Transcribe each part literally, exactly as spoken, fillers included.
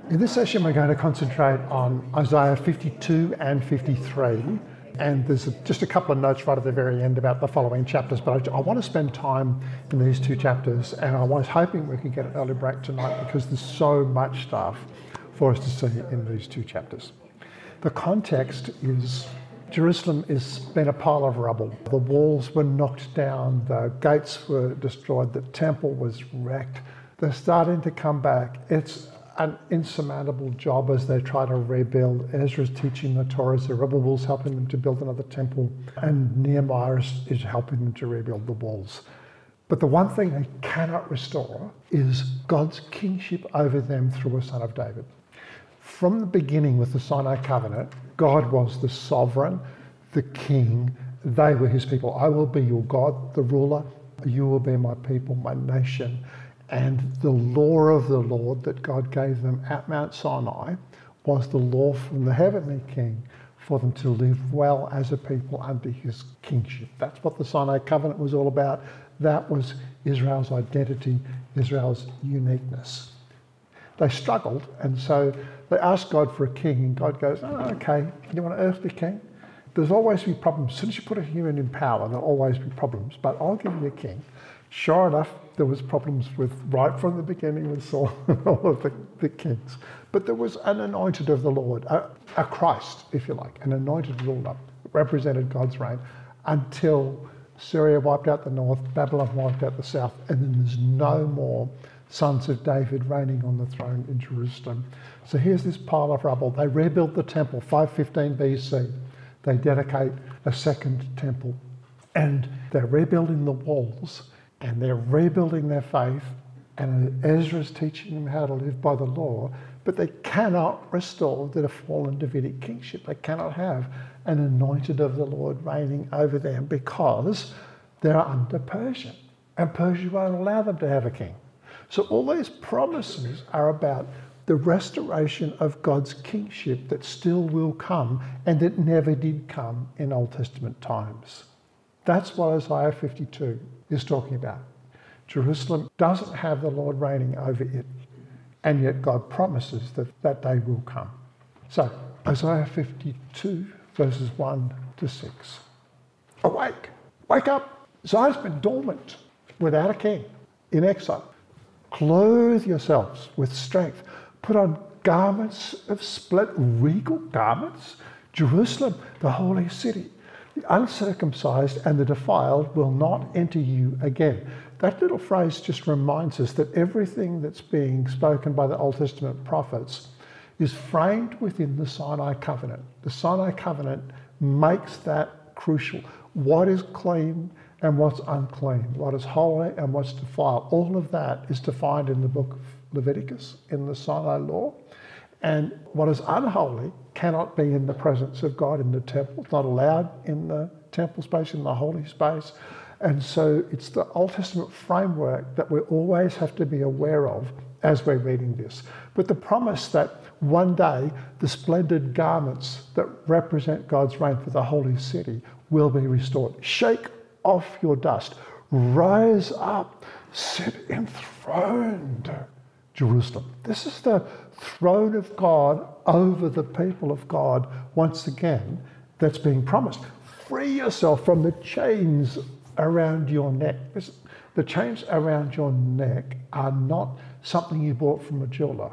In this session, we're going to concentrate on Isaiah fifty-two and fifty-three. And there's a, just a couple of notes right at the very end about the following chapters, but I, I want to spend time in these two chapters, and I was hoping we could get an early break tonight because there's so much stuff for us to see in these two chapters. The context is Jerusalem has been a pile of rubble. The walls were knocked down, the gates were destroyed, the temple was wrecked. They're starting to come back. It's an insurmountable job as they try to rebuild. Ezra's teaching the Torah, Zerubbabel's helping them to build another temple, and Nehemiah is, is helping them to rebuild the walls. But the one thing they cannot restore is God's kingship over them through a son of David. From the beginning with the Sinai covenant, God was the sovereign, the king. They were his people. I will be your God, the ruler. You will be my people, my nation. And the law of the Lord that God gave them at Mount Sinai was the law from the heavenly king for them to live well as a people under his kingship. That's what the Sinai covenant was all about. That was Israel's identity, Israel's uniqueness. They struggled, and so they asked God for a king, and God goes, oh, okay, you want an earthly king? There's always be problems. As soon as you put a human in power, there'll always be problems, but I'll give you a king. Sure enough, there was problems with right from the beginning with Saul and all of the, the kings. But there was an anointed of the Lord, a, a Christ, if you like, an anointed ruler that represented God's reign until Syria wiped out the north, Babylon wiped out the south, and then there's no more sons of David reigning on the throne in Jerusalem. So here's this pile of rubble. They rebuild the temple, five fifteen B C. They dedicate a second temple, and they're rebuilding the walls, and they're rebuilding their faith, and Ezra's teaching them how to live by the law, but they cannot restore the fallen Davidic kingship. They cannot have an anointed of the Lord reigning over them because they're under Persia, and Persia won't allow them to have a king. So all these promises are about the restoration of God's kingship that still will come and that never did come in Old Testament times. That's what Isaiah fifty-two is talking about. Jerusalem doesn't have the Lord reigning over it, and yet God promises that that day will come. So Isaiah fifty-two verses one to six. Awake, wake up. Zion's been dormant without a king, in exile. Clothe yourselves with strength. Put on garments of splendor, regal garments. Jerusalem, the holy city. The uncircumcised and the defiled will not enter you again. That little phrase just reminds us that everything that's being spoken by the Old Testament prophets is framed within the Sinai covenant. The Sinai covenant makes that crucial. What is clean and what's unclean, what is holy and what's defiled. All of that is defined in the book of Leviticus, in the Sinai law. And what is unholy cannot be in the presence of God in the temple. It's not allowed in the temple space, in the holy space. And so it's the Old Testament framework that we always have to be aware of as we're reading this. But the promise that one day the splendid garments that represent God's reign for the holy city will be restored. Shake off your dust. Rise up. Sit enthroned, Jerusalem. This is the throne of God over the people of God once again that's being promised. Free yourself from the chains around your neck. The chains around your neck are not something you bought from a jeweler.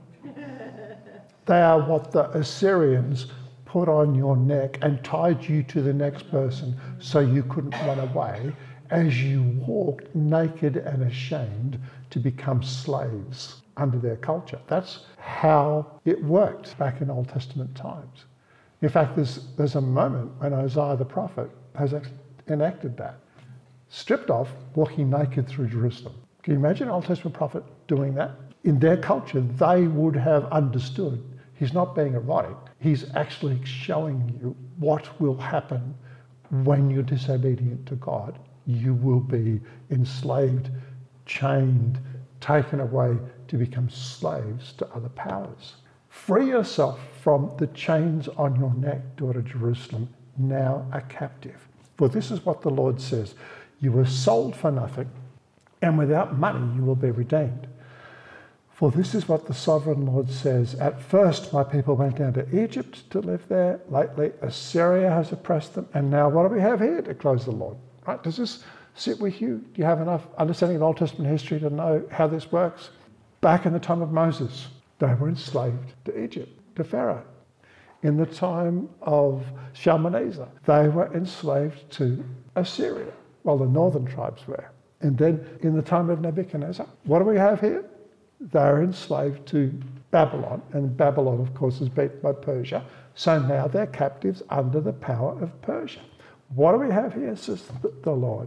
They are what the Assyrians put on your neck and tied you to the next person so you couldn't run away as you walked naked and ashamed to become slaves under their culture. That's how it worked back in Old Testament times. In fact, there's, there's a moment when Isaiah the prophet has enacted that. Stripped off, walking naked through Jerusalem. Can you imagine an Old Testament prophet doing that? In their culture, they would have understood he's not being erotic. He's actually showing you what will happen when you're disobedient to God. You will be enslaved, chained, taken away to become slaves to other powers. Free yourself from the chains on your neck, daughter Jerusalem, now a captive. For this is what the Lord says, you were sold for nothing, and without money you will be redeemed. For this is what the sovereign Lord says. At first my people went down to Egypt to live there. Lately Assyria has oppressed them. And now what do we have here? Declares the Lord. Right? Does this sit with you? Do you have enough understanding of Old Testament history to know how this works? Back in the time of Moses, they were enslaved to Egypt, to Pharaoh. In the time of Shalmaneser, they were enslaved to Assyria, while the northern tribes were. And then in the time of Nebuchadnezzar, what do we have here? They're enslaved to Babylon, and Babylon, of course, is beaten by Persia. So now they're captives under the power of Persia. What do we have here, says the Lord?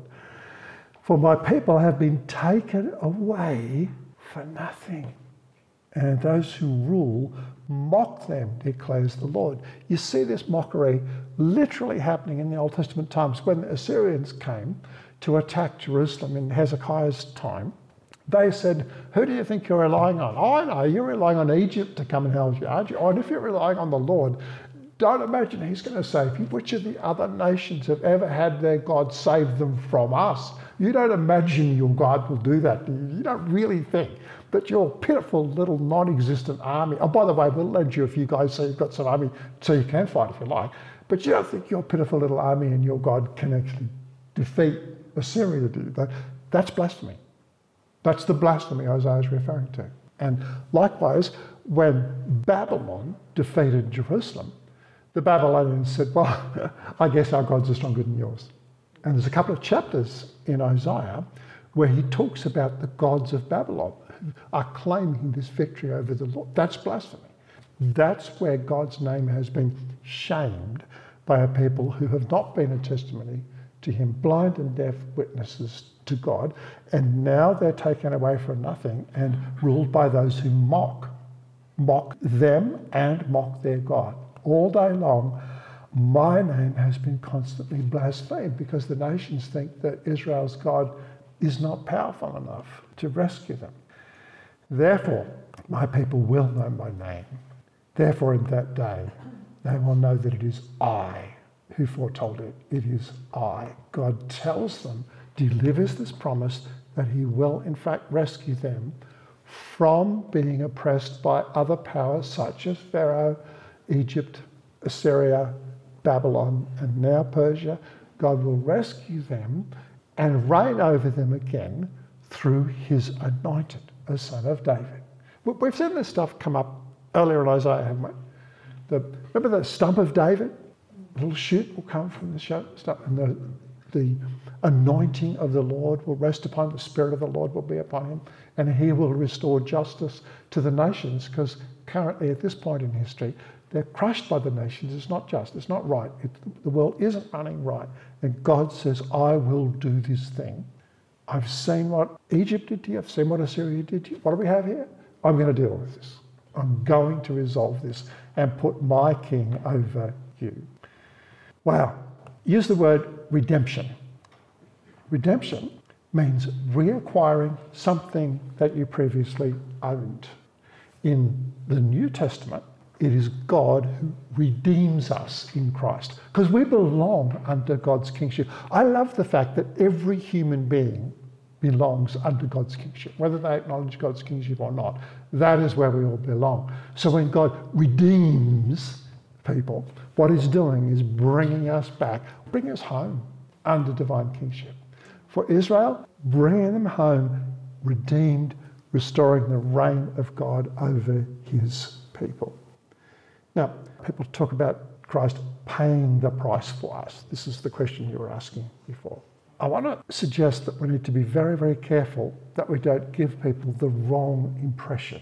For my people have been taken away for nothing, and those who rule mock them, declares the Lord. You see this mockery literally happening in the Old Testament times. When the Assyrians came to attack Jerusalem in Hezekiah's time, they said, who do you think you're relying on? Oh, I know, you're relying on Egypt to come and help you, aren't you? Oh, and if you're relying on the Lord, don't imagine he's going to save you. Which of the other nations have ever had their God save them from us? You don't imagine your God will do that. You don't really think that your pitiful little non-existent army, oh, by the way, we'll lend you a few guys so you've got some army so you can fight if you like, but you don't think your pitiful little army and your God can actually defeat Assyria to do that. That's blasphemy. That's the blasphemy Isaiah is referring to. And likewise, when Babylon defeated Jerusalem, the Babylonians said, well, I guess our gods are stronger than yours. And there's a couple of chapters in Isaiah where he talks about the gods of Babylon who are claiming this victory over the Lord. That's blasphemy. That's where God's name has been shamed by a people who have not been a testimony to him, blind and deaf witnesses to God, and now they're taken away for nothing and ruled by those who mock, mock them and mock their God. All day long, my name has been constantly blasphemed because the nations think that Israel's God is not powerful enough to rescue them. Therefore, my people will know my name. Therefore, in that day, they will know that it is I who foretold it. It is I. God tells them, delivers this promise that he will in fact rescue them from being oppressed by other powers such as Pharaoh, Egypt, Assyria, Babylon, and now Persia. God will rescue them and reign over them again through his anointed, a son of David. We've seen this stuff come up earlier in Isaiah, haven't we? The, remember the stump of David? A little shoot will come from the stump, and the, the anointing of the Lord will rest upon him, the Spirit of the Lord will be upon him, and he will restore justice to the nations, because currently at this point in history, they're crushed by the nations. It's not just, it's not right. It, the world isn't running right. And God says, I will do this thing. I've seen what Egypt did to you. I've seen what Assyria did to you. What do we have here? I'm going to deal with this. I'm going to resolve this and put my king over you. Wow. Use the word redemption. Redemption means reacquiring something that you previously owned. In the New Testament, it is God who redeems us in Christ, because we belong under God's kingship. I love the fact that every human being belongs under God's kingship, whether they acknowledge God's kingship or not. That is where we all belong. So when God redeems people, what he's doing is bringing us back, bringing us home under divine kingship. For Israel, bringing them home, redeemed, restoring the reign of God over his people. Now, people talk about Christ paying the price for us. This is the question you were asking before. I want to suggest that we need to be very, very careful that we don't give people the wrong impression,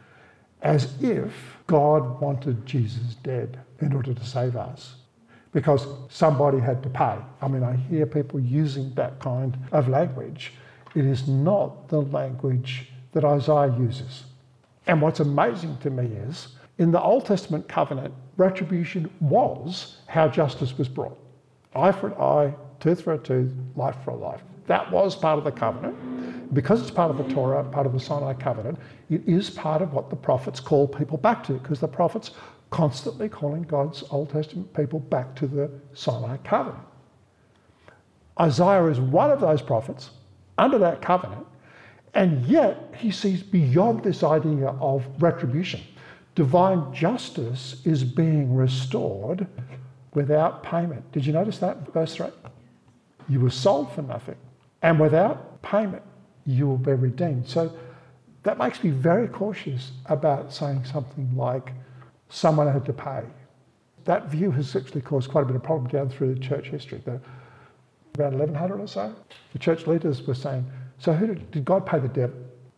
as if God wanted Jesus dead in order to save us, because somebody had to pay. I mean, I hear people using that kind of language. It is not the language that Isaiah uses. And what's amazing to me is, in the Old Testament covenant, retribution was how justice was brought. Eye for an eye, tooth for a tooth, life for a life. That was part of the covenant. Because it's part of the Torah, part of the Sinai covenant, it is part of what the prophets call people back to, because the prophets constantly calling God's Old Testament people back to the Sinai covenant. Isaiah is one of those prophets under that covenant, And yet he sees beyond this idea of retribution. Divine justice is being restored without payment. Did you notice that, verse three? You were sold for nothing, and without payment you will be redeemed. So that makes me very cautious about saying something like someone had to pay. That view has actually caused quite a bit of problem down through the church history. The, around eleven hundred or so, the church leaders were saying, so who did, did God pay the devil?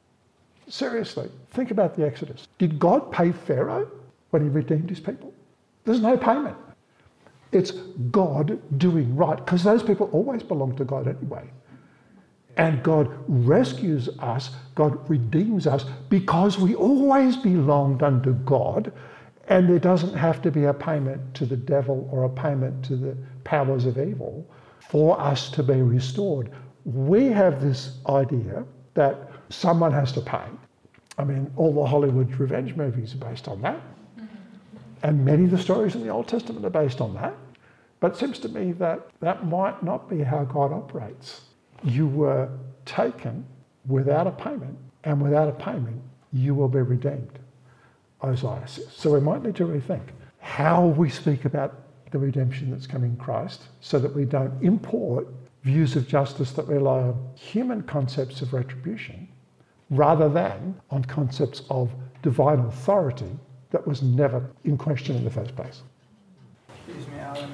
Seriously, think about the Exodus. Did God pay Pharaoh when he redeemed his people? There's no payment. It's God doing right, because those people always belong to God anyway. And God rescues us, God redeems us, because we always belonged unto God, and there doesn't have to be a payment to the devil or a payment to the powers of evil for us to be restored. We have this idea that someone has to pay. I mean, all the Hollywood revenge movies are based on that. And many of the stories in the Old Testament are based on that. But it seems to me that that might not be how God operates. You were taken without a payment, and without a payment, you will be redeemed, Isaiah says. So we might need to rethink how we speak about the redemption that's coming in Christ, so that we don't import views of justice that rely on human concepts of retribution rather than on concepts of divine authority that was never in question in the first place. Excuse me, Alan.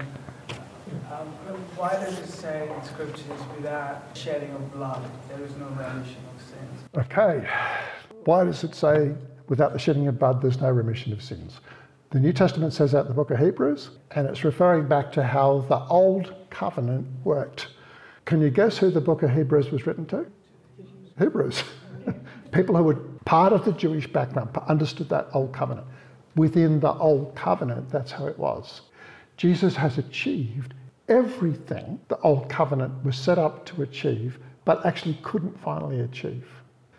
Um, why does it say in scriptures, without shedding of blood, there is no remission of sins? Okay. Why does it say, without the shedding of blood, there's no remission of sins? The New Testament says that in the book of Hebrews, and it's referring back to how the old covenant worked. Can you guess who the book of Hebrews was written to? Hebrews. People who were part of the Jewish background understood that old covenant. Within the old covenant, that's how it was. Jesus has achieved everything the old covenant was set up to achieve, but actually couldn't finally achieve.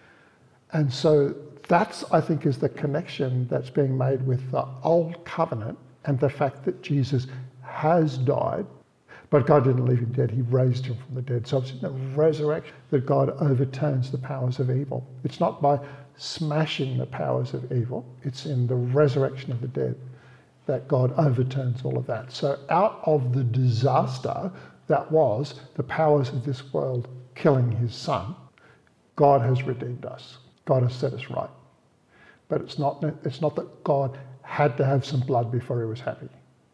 And so that's, I think, is the connection that's being made with the old covenant and the fact that Jesus has died, but God didn't leave him dead, he raised him from the dead. So it's in the resurrection that God overturns the powers of evil. It's not by smashing the powers of evil, it's in the resurrection of the dead that God overturns all of that. So out of the disaster that was the powers of this world killing his son, God has redeemed us. God has set us right. But it's not, it's not that God had to have some blood before he was happy.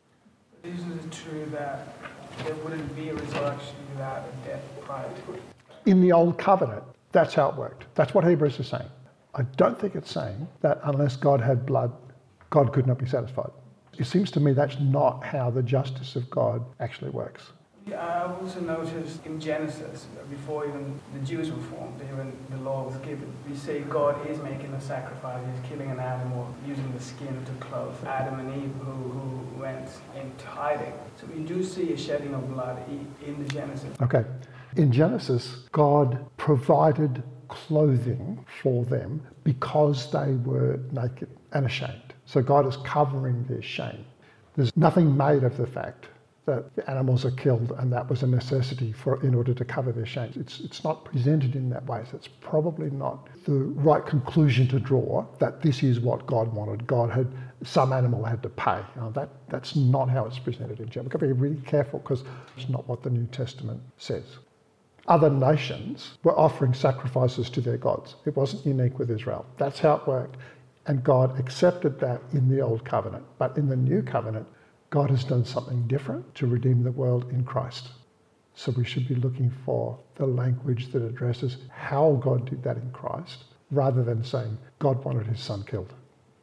Isn't it true that there wouldn't be a resurrection without a death prior to it? In the old covenant, that's how it worked. That's what Hebrews is saying. I don't think it's saying that unless God had blood, God could not be satisfied. It seems to me that's not how the justice of God actually works. Yeah, I've also noticed in Genesis, before even the Jews were formed, even the law was given, we say God is making a sacrifice, he's killing an animal, using the skin to clothe Adam and Eve who, who went into hiding. So we do see a shedding of blood in the Genesis. Okay. In Genesis, God provided clothing for them because they were naked and ashamed. So God is covering their shame. There's nothing made of the fact that the animals are killed and that was a necessity for in order to cover their shame. It's, it's not presented in that way, so it's probably not the right conclusion to draw that this is what God wanted. God had, some animal had to pay. Now that, that's not how it's presented in Genesis. We've got to be really careful because it's not what the New Testament says. Other nations were offering sacrifices to their gods. It wasn't unique with Israel. That's how it worked. And God accepted that in the Old Covenant. But in the New Covenant, God has done something different to redeem the world in Christ. So we should be looking for the language that addresses how God did that in Christ, rather than saying God wanted his son killed.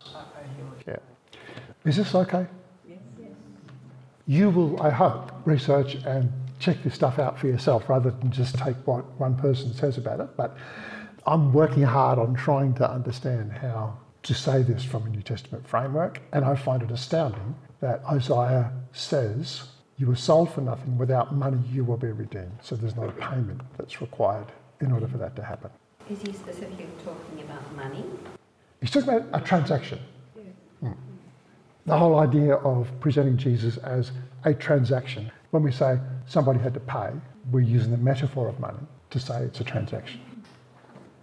Yeah. Is this okay? Yes. Yes. You will, I hope, research and check this stuff out for yourself rather than just take what one person says about it. But I'm working hard on trying to understand how to say this from a New Testament framework, and I find it astounding that Isaiah says, you were sold for nothing, without money you will be redeemed. So there's not a payment that's required in order for that to happen. Is he specifically talking about money? He's talking about a transaction. Hmm. The whole idea of presenting Jesus as a transaction. When we say somebody had to pay, we're using the metaphor of money to say it's a transaction.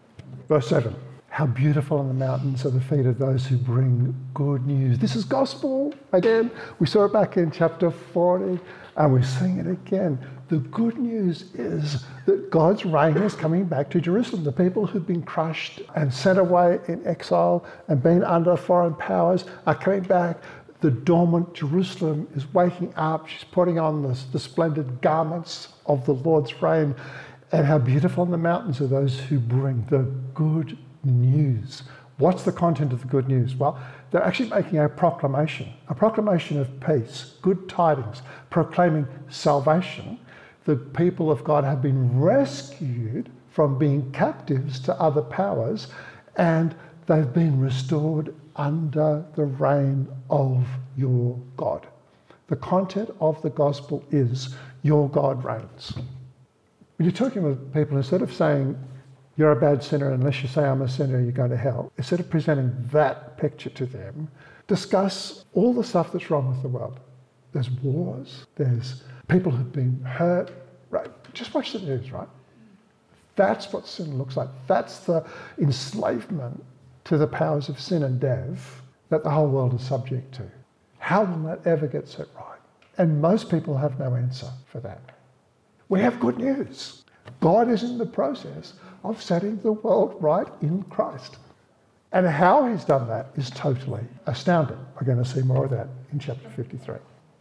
Verse seven. How beautiful on the mountains are the feet of those who bring good news. This is gospel. Again, we saw it back in chapter forty, and we sing it again. The good news is that God's reign is coming back to Jerusalem. The people who've been crushed and sent away in exile and been under foreign powers are coming back. The dormant Jerusalem is waking up. She's putting on the, the splendid garments of the Lord's reign. And how beautiful on the mountains are those who bring the good news. What's the content of the good news? Well, they're actually making a proclamation, a proclamation of peace, good tidings, proclaiming salvation. The people of God have been rescued from being captives to other powers, and they've been restored under the reign of your God. The content of the gospel is your God reigns. When you're talking with people, instead of saying, you're a bad sinner, unless you say I'm a sinner, you're going to hell, instead of presenting that picture to them, discuss all the stuff that's wrong with the world. There's wars, there's people who've been hurt, right? Just watch the news, right? That's what sin looks like. That's the enslavement to the powers of sin and death that the whole world is subject to. How will that ever get set right? And most people have no answer for that. We have good news. God is in the process of setting the world right in Christ. And how he's done that is totally astounding. We're going to see more of that in chapter fifty-three.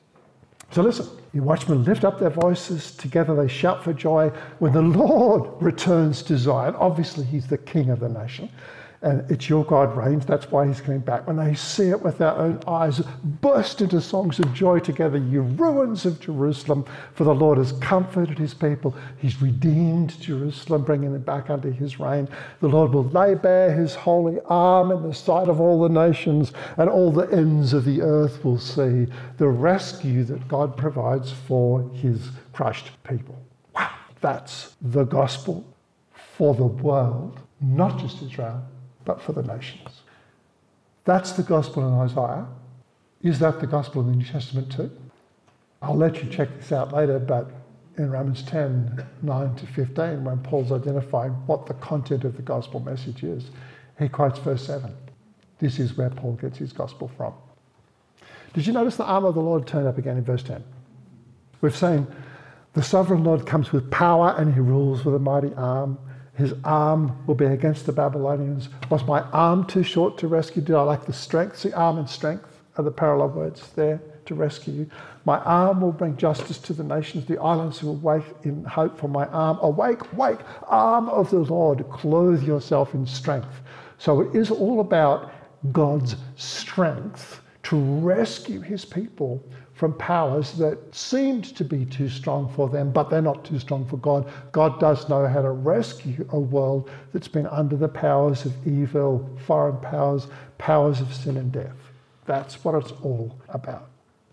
So listen, you watchmen lift up their voices, together they shout for joy when the Lord returns to Zion. Obviously, he's the king of the nation. And it's your God reigns, that's why he's coming back. When they see it with their own eyes, burst into songs of joy together, you ruins of Jerusalem, for the Lord has comforted his people. He's redeemed Jerusalem, bringing them back under his reign. The Lord will lay bare his holy arm in the sight of all the nations, and all the ends of the earth will see the rescue that God provides for his crushed people. Wow, that's the gospel for the world, not just Israel, but for the nations. That's the gospel in Isaiah. Is that the gospel in the New Testament too? I'll let you check this out later, but in Romans ten, nine to fifteen, when Paul's identifying what the content of the gospel message is, he quotes verse seven. This is where Paul gets his gospel from. Did you notice the arm of the Lord turned up again in verse ten? We've seen the sovereign Lord comes with power and he rules with a mighty arm. His arm will be against the Babylonians. Was my arm too short to rescue? Did I lack the strength? See, arm and strength are the parallel words there to rescue. My arm will bring justice to the nations. The islands will wake in hope for my arm. Awake, wake, arm of the Lord, clothe yourself in strength. So it is all about God's strength to rescue his people from powers that seemed to be too strong for them, but they're not too strong for God. God does know how to rescue a world that's been under the powers of evil, foreign powers, powers of sin and death. That's what it's all about.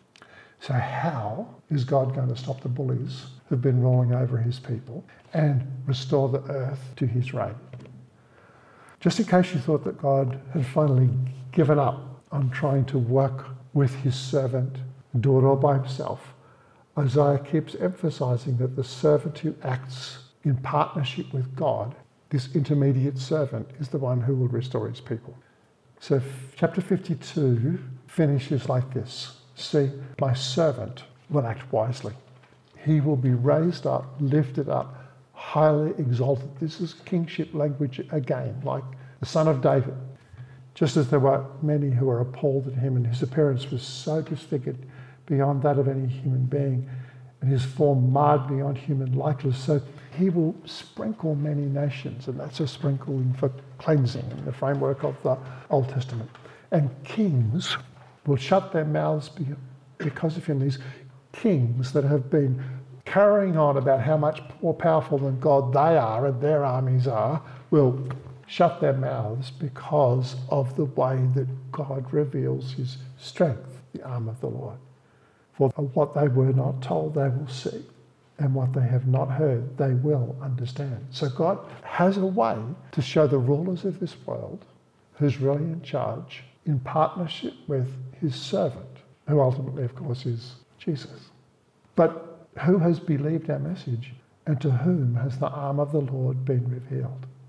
So how is God going to stop the bullies who've been rolling over his people and restore the earth to his reign? Just in case you thought that God had finally given up on trying to work with his servant, do it all by himself, Isaiah keeps emphasizing that the servant who acts in partnership with God, this intermediate servant, is the one who will restore his people. So chapter fifty-two finishes like this. See, my servant will act wisely. He will be raised up, lifted up, highly exalted. This is kingship language again, like the son of David. Just as there were many who were appalled at him, and his appearance was so disfigured beyond that of any human being, and his form marred beyond human likeness. So he will sprinkle many nations, and that's a sprinkling for cleansing in the framework of the Old Testament. And kings will shut their mouths because of him. These kings that have been carrying on about how much more powerful than God they are and their armies are will shut their mouths because of the way that God reveals his strength, the arm of the Lord. For what they were not told, they will see, and what they have not heard, they will understand. So God has a way to show the rulers of this world who's really in charge in partnership with his servant, who ultimately, of course, is Jesus. But who has believed our message, and to whom has the arm of the Lord been revealed?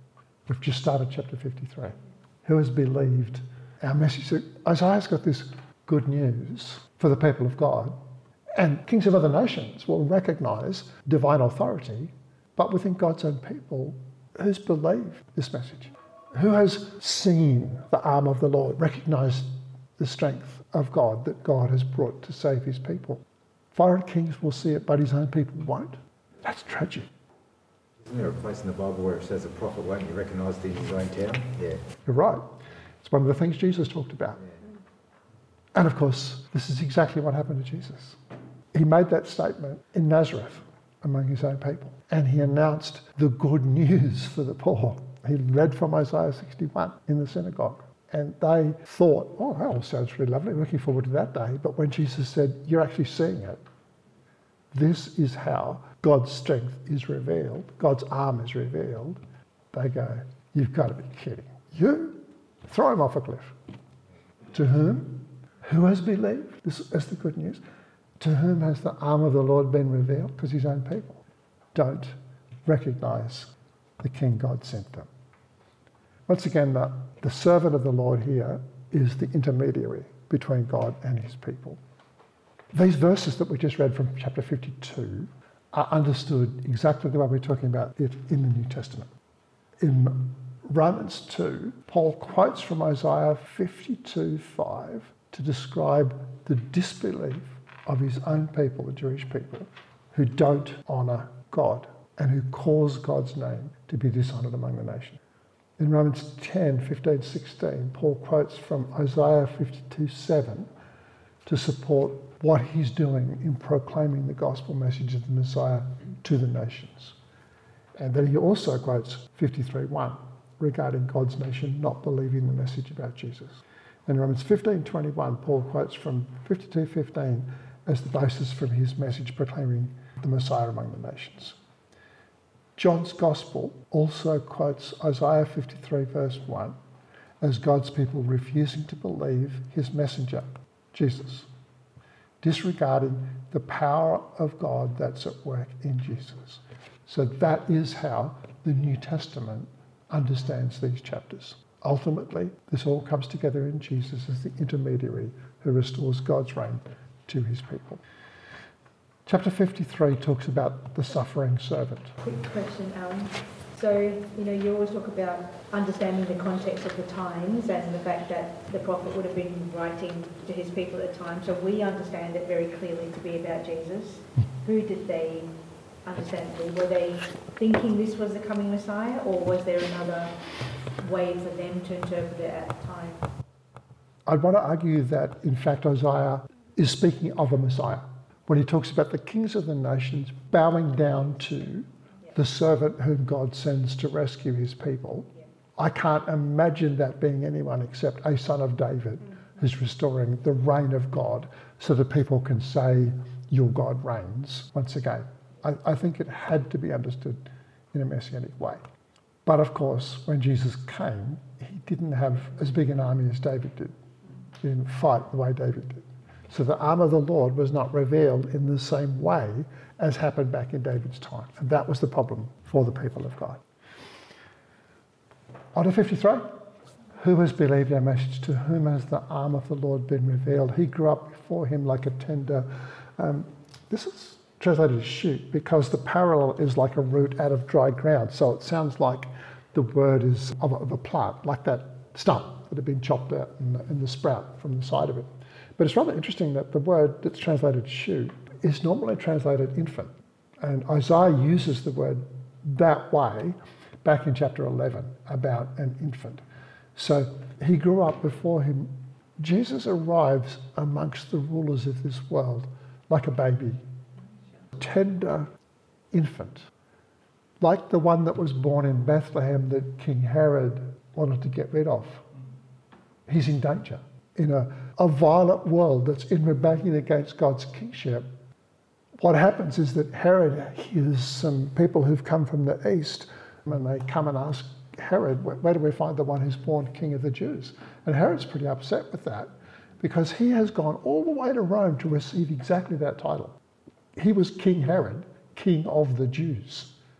We've just started chapter fifty-three. Who has believed our message? So Isaiah's got this good news for the people of God, and kings of other nations will recognise divine authority, but within God's own people, who's believed this message? Who has seen the arm of the Lord, recognised the strength of God that God has brought to save his people? Foreign kings will see it, but his own people won't. That's tragic. Isn't there a place in the Bible where it says a prophet won't be recognised in his own town? Yeah. You're right. It's one of the things Jesus talked about. Yeah. And of course, this is exactly what happened to Jesus. He made that statement in Nazareth among his own people, and he announced the good news for the poor. He read from Isaiah sixty-one in the synagogue, and they thought, oh, that all sounds really lovely, looking forward to that day. But when Jesus said, you're actually seeing it, this is how God's strength is revealed, God's arm is revealed, they go, you've got to be kidding. You? Throw him off a cliff. To whom? Who has believed? This is the good news. To whom has the arm of the Lord been revealed? Because his own people don't recognise the King God sent them. Once again, the, the servant of the Lord here is the intermediary between God and his people. These verses that we just read from chapter fifty-two are understood exactly the way we're talking about it in the New Testament. In Romans two, Paul quotes from Isaiah fifty-two five to describe the disbelief of his own people, the Jewish people, who don't honour God and who cause God's name to be dishonoured among the nations. In Romans ten, fifteen, sixteen, Paul quotes from Isaiah fifty-two seven to support what he's doing in proclaiming the gospel message of the Messiah to the nations. And then he also quotes fifty-three one regarding God's nation not believing the message about Jesus. In Romans fifteen twenty-one, Paul quotes from fifty-two fifteen as the basis for his message proclaiming the Messiah among the nations. John's Gospel also quotes Isaiah fifty-three verse one as God's people refusing to believe his messenger, Jesus, disregarding the power of God that's at work in Jesus. So that is how the New Testament understands these chapters. Ultimately, this all comes together in Jesus as the intermediary who restores God's reign to his people. Chapter fifty-three talks about the suffering servant. Quick question, Alan. So, you know, you always talk about understanding the context of the times and the fact that the prophet would have been writing to his people at the time. So we understand it very clearly to be about Jesus. Who did they understand it to be? Were they thinking this was the coming Messiah, or was there another way for them to interpret it at the time? I'd want to argue that, in fact, Isaiah is speaking of a Messiah when he talks about the kings of the nations bowing down to the servant whom God sends to rescue his people. Yeah. I can't imagine that being anyone except a son of David mm. who's restoring the reign of God so that people can say, your God reigns once again. I, I think it had to be understood in a messianic way. But of course, when Jesus came, he didn't have as big an army as David did. He didn't fight the way David did. So the arm of the Lord was not revealed in the same way as happened back in David's time. And that was the problem for the people of God. On to fifty-three. Who has believed our message? To whom has the arm of the Lord been revealed? He grew up before him like a tender... Um, this is translated as shoot because the parallel is like a root out of dry ground. So it sounds like the word is of a, of a plant, like that stump that had been chopped out and, and the sprout from the side of it. But it's rather interesting that the word that's translated shoot is normally translated infant. And Isaiah uses the word that way back in chapter eleven about an infant. So he grew up before him. Jesus arrives amongst the rulers of this world like a baby, tender infant, like the one that was born in Bethlehem that King Herod wanted to get rid of. He's in danger. In a, a violent world that's in rebellion against God's kingship, what happens is that Herod hears some people who've come from the east, and they come and ask Herod, where, where do we find the one who's born king of the Jews? And Herod's pretty upset with that because he has gone all the way to Rome to receive exactly that title. He was King Herod, king of the Jews.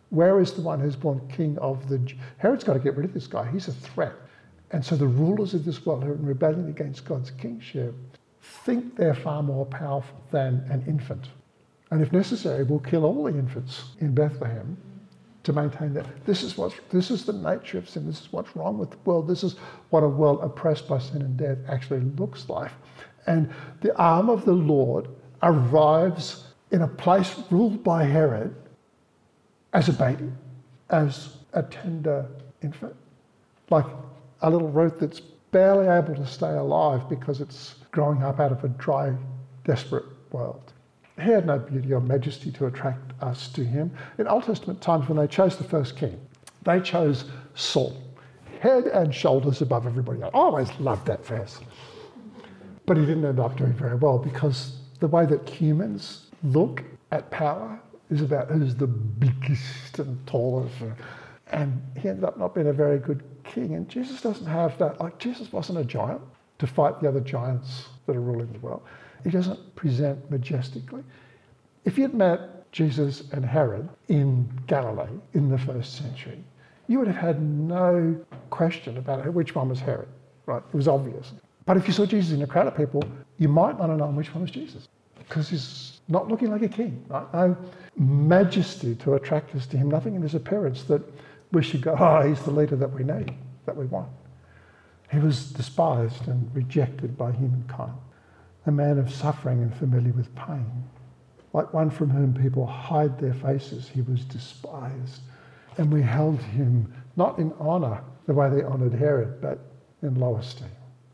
Where is the one who's born king of the Jews? Herod's got to get rid of this guy. He's a threat. And so the rulers of this world who are in rebellion against God's kingship think they're far more powerful than an infant. And if necessary, will kill all the infants in Bethlehem to maintain that. This is what's, this is the nature of sin. This is what's wrong with the world. This is what a world oppressed by sin and death actually looks like. And the arm of the Lord arrives in a place ruled by Herod as a baby, as a tender infant, like a little root that's barely able to stay alive because it's growing up out of a dry, desperate world. He had no beauty or majesty to attract us to him. In Old Testament times, when they chose the first king, they chose Saul, head and shoulders above everybody else. I always loved that verse. But he didn't end up doing very well because the way that humans look at power is about who's the biggest and tallest. And he ended up not being a very good king. And Jesus doesn't have that. Like, Jesus wasn't a giant to fight the other giants that are ruling the world. He doesn't present majestically. If you'd met Jesus and Herod in Galilee in the first century, you would have had no question about which one was Herod, right? It was obvious. But if you saw Jesus in a crowd of people, you might not have known which one was Jesus because he's not looking like a king, right? No majesty to attract us to him, nothing in his appearance that we should go, oh, he's the leader that we need, that we want. He was despised and rejected by humankind, a man of suffering and familiar with pain. Like one from whom people hide their faces, he was despised. And we held him not in honour the way they honoured Herod, but in low esteem.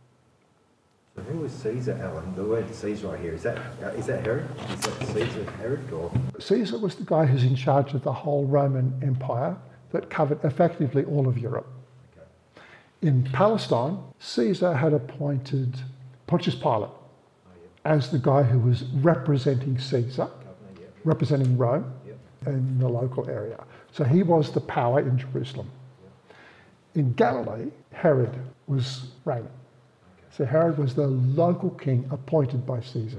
So who was Caesar, Alan? The word Caesar right here, is that, uh, is that Herod? Is that Caesar Herod? Or? Caesar was the guy who's in charge of the whole Roman Empire that covered effectively all of Europe. Okay. In Palestine, Caesar had appointed Pontius Pilate as the guy who was representing Caesar, Governor, yeah. representing Rome Yep. in the local area. So he was the power in Jerusalem. Yep. In Galilee, Herod was reigning. Okay. So Herod was the local king appointed by Caesar.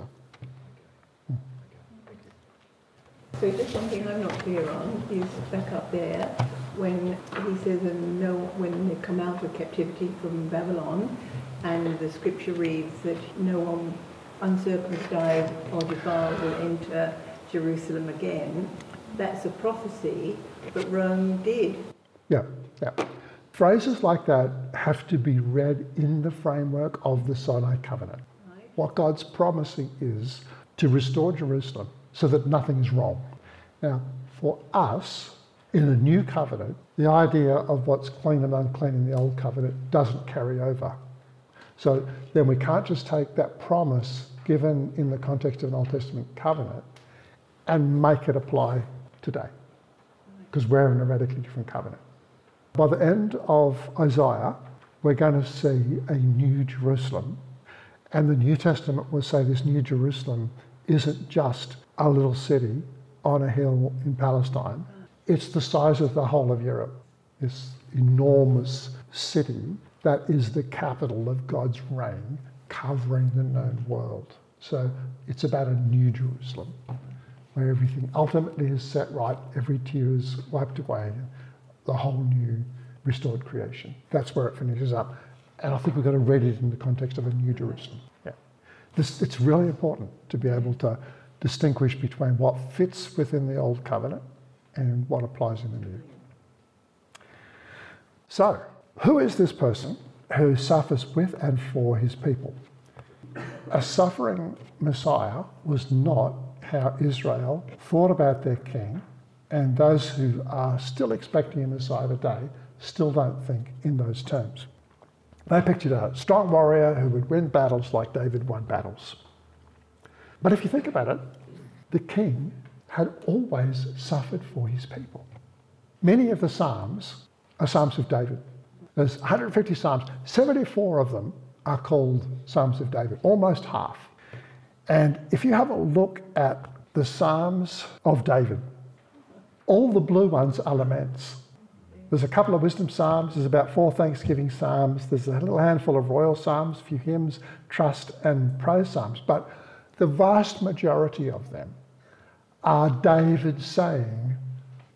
Okay. Okay. Thank you. So just one thing I'm not clear on is back up there when he says, and no, when they come out of captivity from Babylon, and the scripture reads that no one uncircumcised or defiled will enter Jerusalem again. That's a prophecy, but Rome did. Yeah, yeah. Phrases like that have to be read in the framework of the Sinai covenant. Right. What God's promising is to restore Jerusalem so that nothing is wrong. Now, for us, in the new covenant, the idea of what's clean and unclean in the old covenant doesn't carry over. So then we can't just take that promise given in the context of an Old Testament covenant and make it apply today, because we're in a radically different covenant. By the end of Isaiah, we're going to see a new Jerusalem, and the New Testament will say this new Jerusalem isn't just a little city on a hill in Palestine. It's the size of the whole of Europe, this enormous city that is the capital of God's reign, covering the known world. So it's about a new Jerusalem, where everything ultimately is set right, every tear is wiped away, the whole new restored creation. That's where it finishes up. And I think we've got to read it in the context of a new Jerusalem. Yeah. This, it's really important to be able to distinguish between what fits within the old covenant and what applies in the new. So, who is this person who suffers with and for his people? A suffering Messiah was not how Israel thought about their king, and those who are still expecting a Messiah today still don't think in those terms. They pictured a strong warrior who would win battles like David won battles. But if you think about it, the king had always suffered for his people. Many of the Psalms are Psalms of David. There's one hundred fifty Psalms, seventy-four of them are called Psalms of David, almost half. And if you have a look at the Psalms of David, all the blue ones are laments. There's a couple of wisdom psalms, there's about four thanksgiving psalms, there's a little handful of royal psalms, a few hymns, trust and praise psalms, but the vast majority of them are David saying,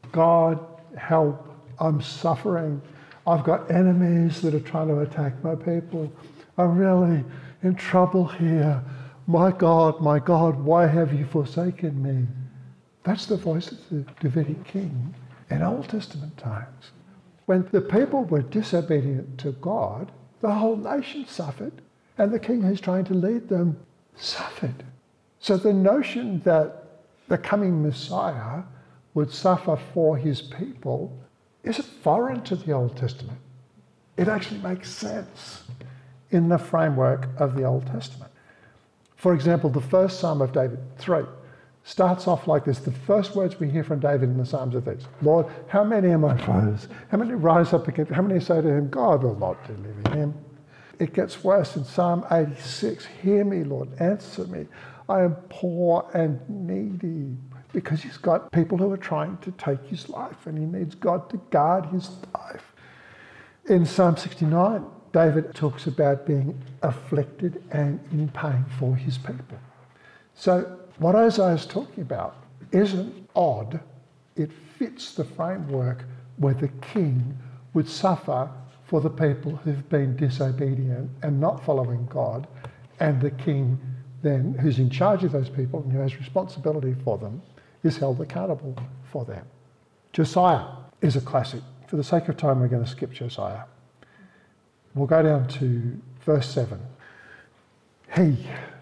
God, help, I'm suffering. I've got enemies that are trying to attack my people. I'm really in trouble here. My God, my God, why have you forsaken me? That's the voice of the Davidic king in Old Testament times. When the people were disobedient to God, the whole nation suffered, and the king who's trying to lead them suffered. So the notion that the coming Messiah would suffer for his people isn't foreign to the Old Testament. It actually makes sense in the framework of the Old Testament. For example, the first Psalm of David, three, starts off like this. The first words we hear from David in the Psalms are these: Lord, how many are my foes? How many rise up against, how many say to him, God will not deliver him? It gets worse in Psalm eighty-six. Hear me, Lord, answer me. I am poor and needy, because he's got people who are trying to take his life and he needs God to guard his life. In Psalm sixty-nine, David talks about being afflicted and in pain for his people. So what Isaiah is talking about isn't odd. It fits the framework where the king would suffer for the people who've been disobedient and not following God, and the king then, who's in charge of those people and who has responsibility for them, is held accountable for them. Josiah is a classic. For the sake of time, we're going to skip Josiah. We'll go down to verse seven. He,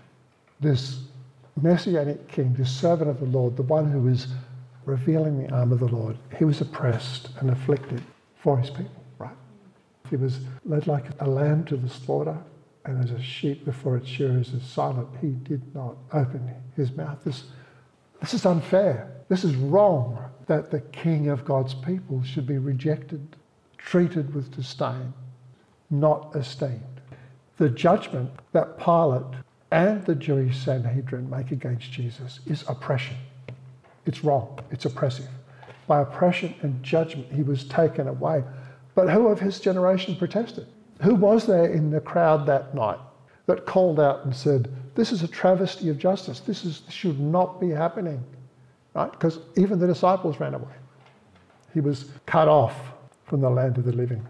this messianic king, this servant of the Lord, the one who is revealing the arm of the Lord, he was oppressed and afflicted for his people, right? He was led like a lamb to the slaughter, and as a sheep before its shearers is silent, he did not open his mouth. This, this is unfair. This is wrong, that the king of God's people should be rejected, treated with disdain, not esteemed. The judgment that Pilate and the Jewish Sanhedrin make against Jesus is oppression. It's wrong. It's oppressive. By oppression and judgment, he was taken away. But who of his generation protested? Who was there in the crowd that night that called out and said, this is a travesty of justice. This is this should not be happening, right? Because even the disciples ran away. He was cut off from the land of the living.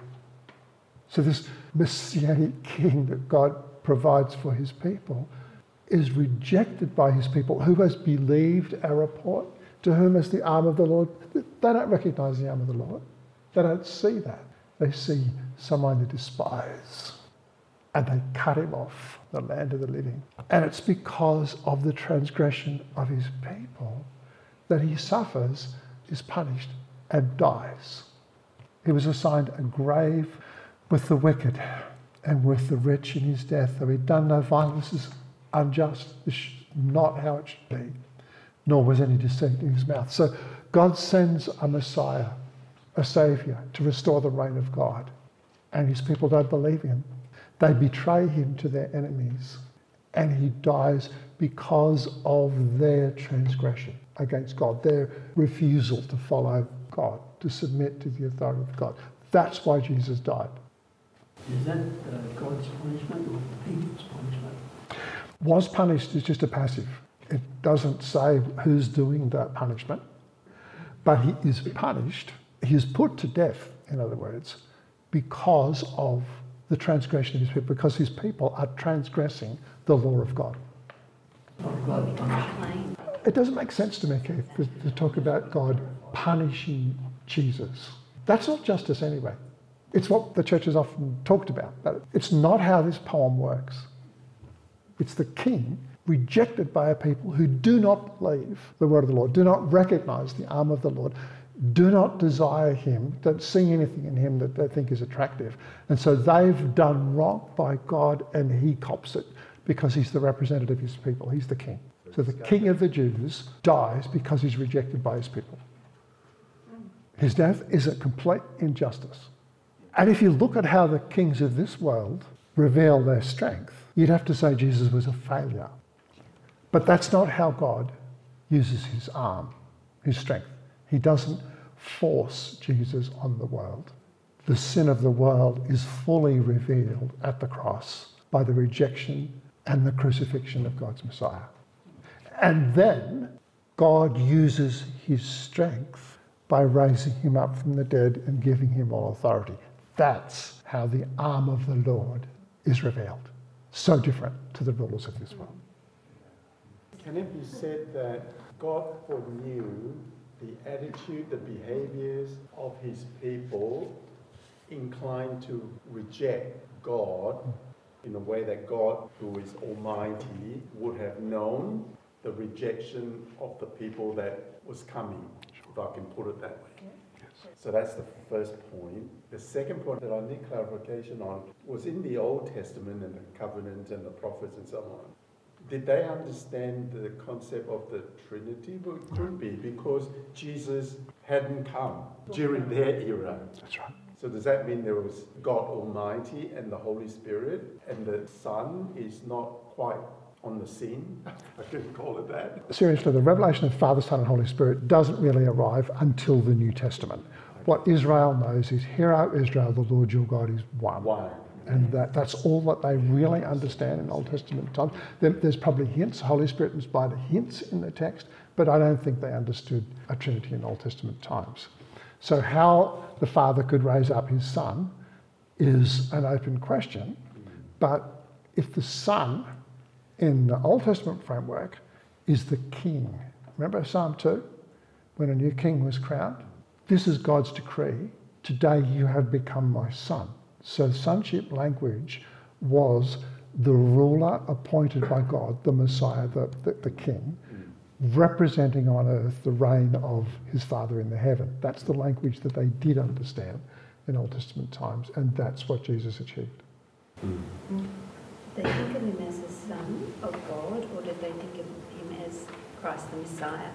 So this messianic king that God provides for his people is rejected by his people. Who has believed our report? To whom is the arm of the Lord? They don't recognise the arm of the Lord. They don't see that. They see someone they despise, and they cut him off the land of the living. And it's because of the transgression of his people that he suffers, is punished, and dies. He was assigned a grave with the wicked and with the rich in his death. Though he'd done no violence, is unjust. This is not how it should be, nor was any deceit in his mouth. So God sends a Messiah, a Saviour, to restore the reign of God. And his people don't believe him. They betray him to their enemies. And he dies because of their transgression against God, their refusal to follow God, to submit to the authority of God. That's why Jesus died. Is that uh, God's punishment or people's punishment? Was punished is just a passive. It doesn't say who's doing the punishment, but he is punished. He is put to death, in other words, because of the transgression of his people, because his people are transgressing the law of God. Not God's punishment. It doesn't make sense to me, Keith, to, to talk about God punishing Jesus. That's not justice anyway. It's what the church has often talked about, but it's not how this poem works. It's the king rejected by a people who do not believe the word of the Lord, do not recognise the arm of the Lord, do not desire him, don't see anything in him that they think is attractive. And so they've done wrong by God, and he cops it because he's the representative of his people. He's the king. So the king of the Jews dies because he's rejected by his people. His death is a complete injustice. And if you look at how the kings of this world reveal their strength, you'd have to say Jesus was a failure. But that's not how God uses his arm, his strength. He doesn't force Jesus on the world. The sin of the world is fully revealed at the cross by the rejection and the crucifixion of God's Messiah. And then God uses his strength by raising him up from the dead and giving him all authority. That's how the arm of the Lord is revealed. So different to the rulers of this world. Can it be said that God foreknew the attitude, the behaviors of his people inclined to reject God in a way that God, who is almighty, would have known the rejection of the people that was coming, if I can put it that way? So that's the first point. The second point that I need clarification on was in the Old Testament and the covenant and the prophets and so on. Did they understand the concept of the Trinity? Well, it could be, because Jesus hadn't come during their era. That's right. So does that mean there was God Almighty and the Holy Spirit, and the Son is not quite on the scene? I could call it that. Seriously, the revelation of Father, Son and Holy Spirit doesn't really arrive until the New Testament. What Israel knows is, hear, O Israel, the Lord your God is one. One. And that, that's all that they really understand in Old Testament times. There, there's probably hints, Holy Spirit inspired hints in the text, but I don't think they understood a Trinity in Old Testament times. So how the Father could raise up his Son is an open question. But if the Son in the Old Testament framework is the King, remember Psalm two, when a new king was crowned? This is God's decree. Today you have become my son. So sonship language was the ruler appointed by God, the Messiah, the, the, the King, representing on earth the reign of his Father in the heaven. That's the language that they did understand in Old Testament times, and that's what Jesus achieved. Did they think of him as the Son of God, or did they think of him as Christ the Messiah?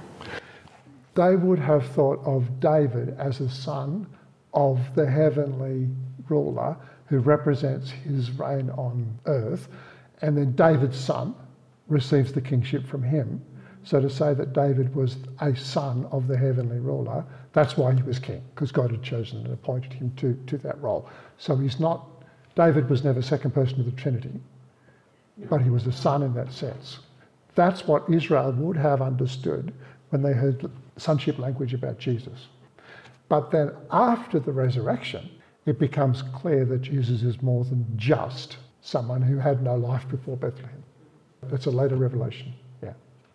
They would have thought of David as a son of the heavenly ruler who represents his reign on earth, and then David's son receives the kingship from him. So to say that David was a son of the heavenly ruler, that's why he was king, because God had chosen and appointed him to, to that role. So he's not, David was never second person of the Trinity, but he was a son in that sense. That's what Israel would have understood when they heard sonship language about Jesus. But then after the resurrection, it becomes clear that Jesus is more than just someone who had no life before Bethlehem. That's a later revelation, yeah.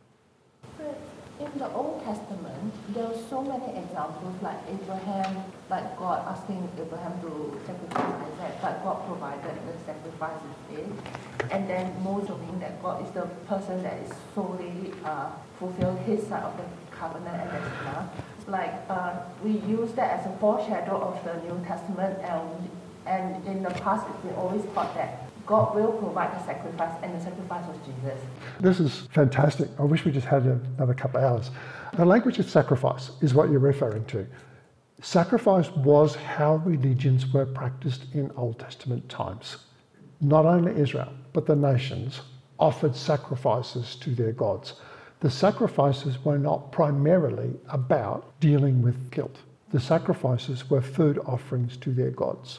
But in the Old Testament, there are so many examples, like Abraham, like God asking Abraham to sacrifice Isaac, but God provided the sacrifice instead. And then Moses showing that God is the person that is solely uh, fulfill his side of the covenant and et cetera. Like uh, we use that as a foreshadow of the New Testament, and and in the past we always thought that God will provide the sacrifice, and the sacrifice was Jesus. This is fantastic. I wish we just had another couple of hours. The language of sacrifice is what you're referring to. Sacrifice was how religions were practiced in Old Testament times. Not only Israel, but the nations offered sacrifices to their gods. The sacrifices were not primarily about dealing with guilt. The sacrifices were food offerings to their gods.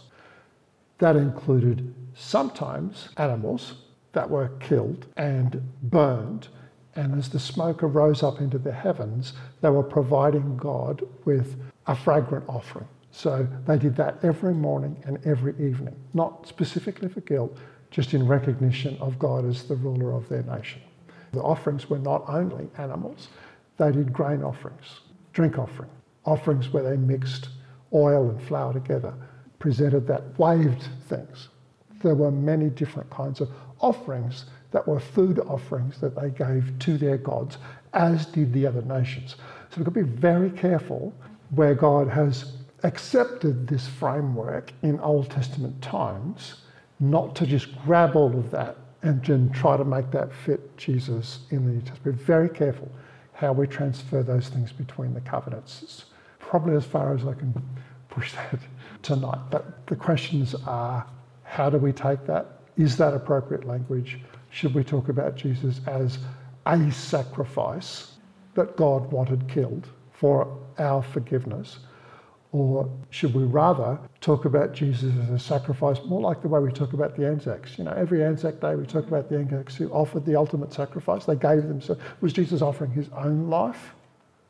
That included sometimes animals that were killed and burned, and as the smoke arose up into the heavens, they were providing God with a fragrant offering. So they did that every morning and every evening, not specifically for guilt, just in recognition of God as the ruler of their nation. The offerings were not only animals, they did grain offerings, drink offering, offerings where they mixed oil and flour together, presented that waved things. There were many different kinds of offerings that were food offerings that they gave to their gods, as did the other nations. So we've got to be very careful where God has accepted this framework in Old Testament times, not to just grab all of that and then try to make that fit Jesus in the New Testament. Be very careful how we transfer those things between the covenants. It's probably as far as I can push that tonight. But the questions are, how do we take that? Is that appropriate language? Should we talk about Jesus as a sacrifice that God wanted killed for our forgiveness? Or should we rather talk about Jesus as a sacrifice, more like the way we talk about the Anzacs? You know, every Anzac Day we talk about the Anzacs who offered the ultimate sacrifice. They gave themselves. Was Jesus offering his own life?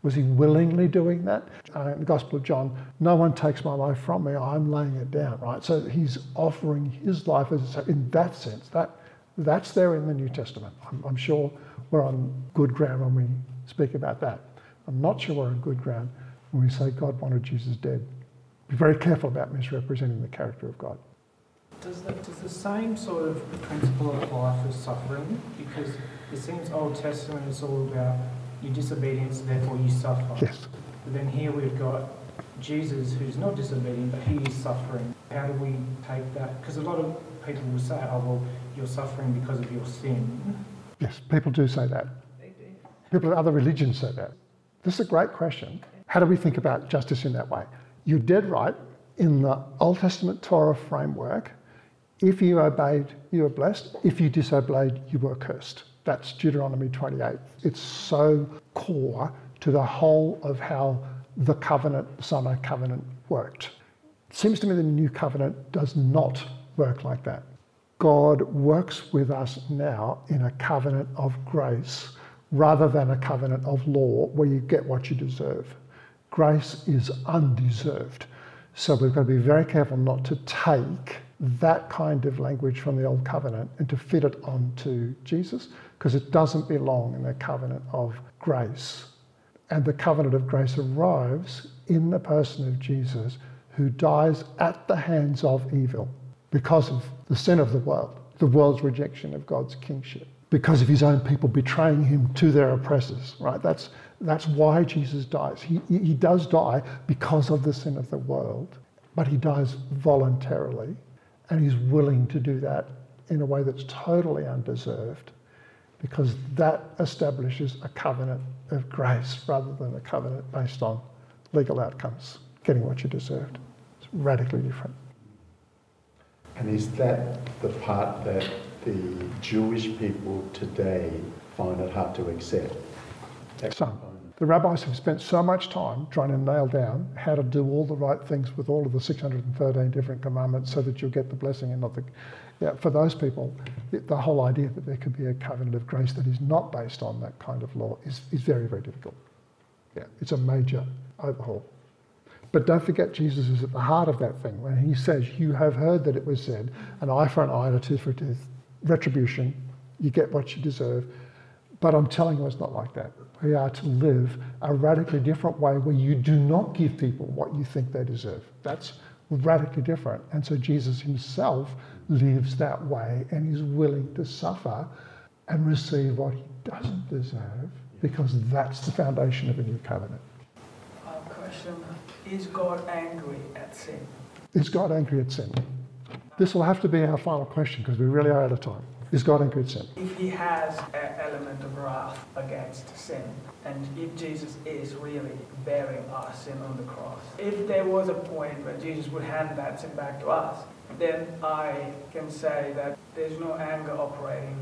Was he willingly doing that? Uh, in the Gospel of John, no one takes my life from me, I'm laying it down, right? So he's offering his life as, in that sense. That That's there in the New Testament. I'm, I'm sure we're on good ground when we speak about that. I'm not sure we're on good ground when we say God wanted Jesus dead. Be very careful about misrepresenting the character of God. Does, that, does the same sort of principle apply for suffering? Because it seems Old Testament is all about your disobedience, therefore you suffer. Yes. But then here we've got Jesus who's not disobedient, but he is suffering. How do we take that? Because a lot of people will say, oh, well, you're suffering because of your sin. Yes, people do say that. They do. People in other religions say that. This is a great question. How do we think about justice in that way? You're dead right. In the Old Testament Torah framework, if you obeyed, you were blessed. If you disobeyed, you were cursed. That's Deuteronomy twenty-eight. It's so core to the whole of how the covenant, the Sinai covenant worked. It seems to me the new covenant does not work like that. God works with us now in a covenant of grace rather than a covenant of law where you get what you deserve. Grace is undeserved. So we've got to be very careful not to take that kind of language from the old covenant and to fit it onto Jesus, because it doesn't belong in the covenant of grace. And the covenant of grace arrives in the person of Jesus, who dies at the hands of evil because of the sin of the world, the world's rejection of God's kingship, because of his own people betraying him to their oppressors, right? That's, that's why Jesus dies. He, he does die because of the sin of the world, but he dies voluntarily, and he's willing to do that in a way that's totally undeserved, because that establishes a covenant of grace rather than a covenant based on legal outcomes, getting what you deserved. It's radically different. And is that the part that the Jewish people today find it hard to accept? Some. The rabbis have spent so much time trying to nail down how to do all the right things with all of the six hundred thirteen different commandments so that you'll get the blessing and not the... Yeah, for those people, the whole idea that there could be a covenant of grace that is not based on that kind of law is, is very, very difficult. Yeah, it's a major overhaul. But don't forget, Jesus is at the heart of that thing. When he says, you have heard that it was said, an eye for an eye and a tooth for a tooth, retribution, you get what you deserve. But I'm telling you, it's not like that. We are to live a radically different way where you do not give people what you think they deserve. That's radically different. And so Jesus himself lives that way and is willing to suffer and receive what he doesn't deserve, because that's the foundation of a new covenant. I have a question. Is God angry at sin? Is God angry at sin? This will have to be our final question, because we really are out of time. Is God angry at sin? If he has an element of wrath against sin, and if Jesus is really bearing our sin on the cross, if there was a point where Jesus would hand that sin back to us, then I can say that there's no anger operating.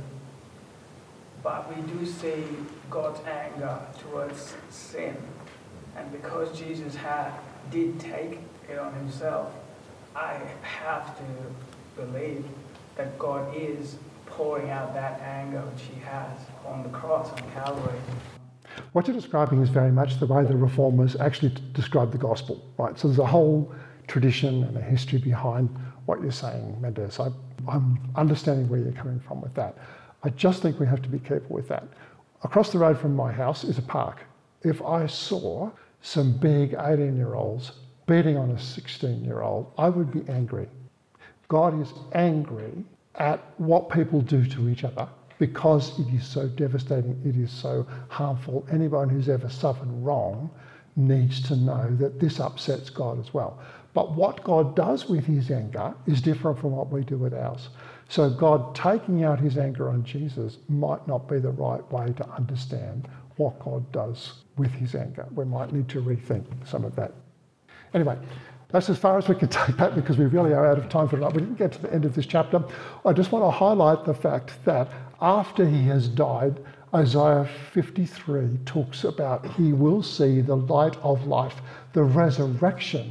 But we do see God's anger towards sin. And because Jesus had, did take it on himself, I have to believe that God is pouring out that anger which he has on the cross on Calvary. What you're describing is very much the way the Reformers actually t- describe the gospel, right? So there's a whole tradition and a history behind what you're saying, Mendes. I, I'm understanding where you're coming from with that. I just think we have to be careful with that. Across the road from my house is a park. If I saw some big eighteen-year-olds beating on a sixteen-year-old, I would be angry. God is angry at what people do to each other because it is so devastating, it is so harmful. Anyone who's ever suffered wrong needs to know that this upsets God as well. But what God does with his anger is different from what we do with ours. So God taking out his anger on Jesus might not be the right way to understand what God does with his anger. We might need to rethink some of that. Anyway, that's as far as we can take that, because we really are out of time for tonight. We didn't get to the end of this chapter. I just want to highlight the fact that after he has died, Isaiah fifty-three talks about he will see the light of life, the resurrection,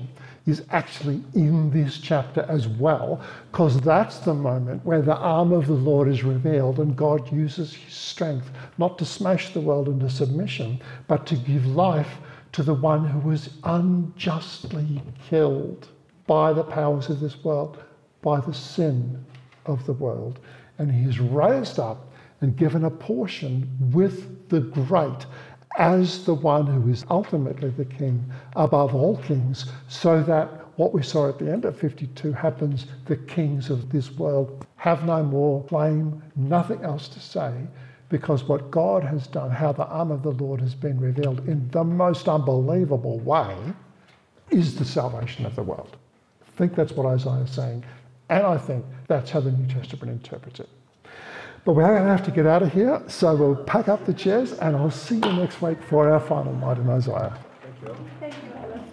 is actually in this chapter as well, because that's the moment where the arm of the Lord is revealed and God uses his strength not to smash the world into submission, but to give life to the one who was unjustly killed by the powers of this world, by the sin of the world. And he is raised up and given a portion with the great as the one who is ultimately the king above all kings, so that what we saw at the end of fifty-two happens. The kings of this world have no more claim, nothing else to say, because what God has done, how the arm of the Lord has been revealed in the most unbelievable way, is the salvation of the world. I think that's what Isaiah is saying, and I think that's how the New Testament interprets it. But we're going to have to get out of here, so we'll pack up the chairs and I'll see you next week for our final night in Isaiah. Thank you. Thank you.